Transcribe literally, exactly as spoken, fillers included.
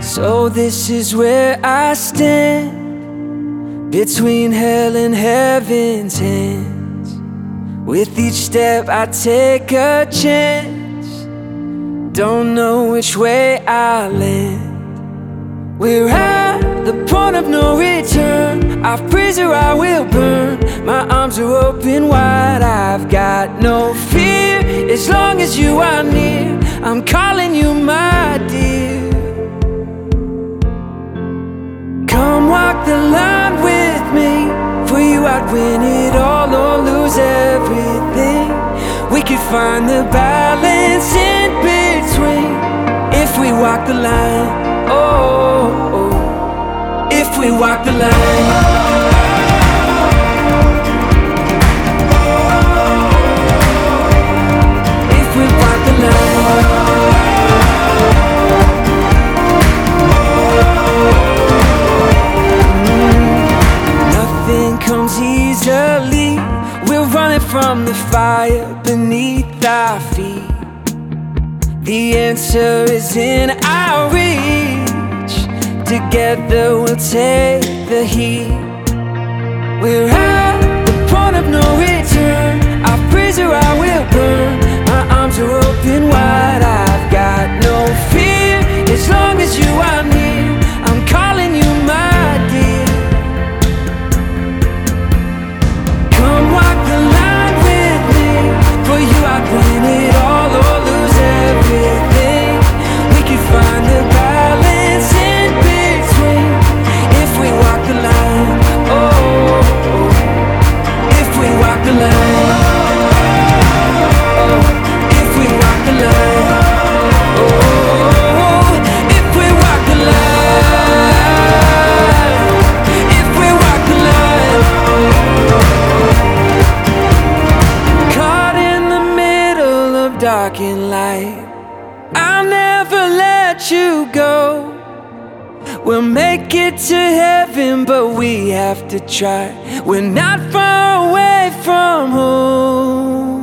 So this is where I stand, between hell and heaven's hands. With each step I take a chance, don't know which way I'll land. We're at the point of no return, I've praised or I will burn. My arms are open wide, I've got no fear. As long as you are near, I'm calling you my dear. Come walk the line with me, for you I'd win it all or lose everything. We could find the balance in between, if we walk the line, oh, oh. If we walk the line. Easily, we're running from the fire beneath our feet. The answer is in our reach. Together we'll take the heat. We're at the point of no return, I'll praise or I will burn. My arms are open wide, I've got no fear. As long as you are near, I'm calling you my dear. For you I'd win it all or lose everything. We can find the balance in between, if we walk the line, oh, oh. If we walk the line, oh. If we walk the line, oh. If we walk the line, if we walk the line, dark and light, I'll never let you go. We'll make it to heaven, but we have to try. We're not far away from home.